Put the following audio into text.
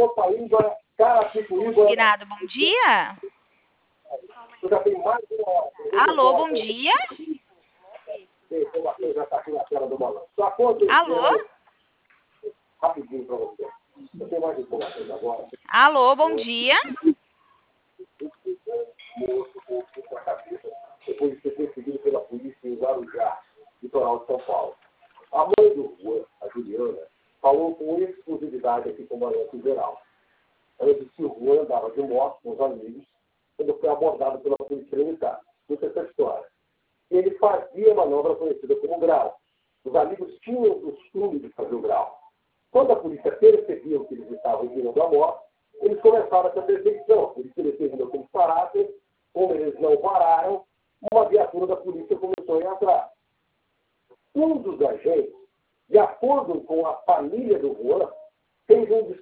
Copaíba, Carapicuíba. Guinado, bom dia. Já tem mais de uma hora. Alô, bom dia. Já está aqui na tela do balanço. Alô? Rapidinho para você. Eu tenho mais informações agora. Alô, bom dia. Depois de ser perseguido pela polícia em Guarujá, litoral de São Paulo. A mãe do Juan, a Juliana, falou com exclusividade aqui com o balanço geral. Ela disse que o Juan andava de moto com os amigos quando foi abordado pela polícia militar. Isso é essa história. Ele fazia a manobra conhecida como grau. Os amigos tinham o costume de fazer o grau. Quando a polícia percebeu que eles estavam virando a moto, eles começaram essa perseguição. A polícia determinou que eles parassem. Como eles não pararam, uma viatura da polícia começou a ir atrás. Um dos agentes, de acordo com a família do Juan, fez um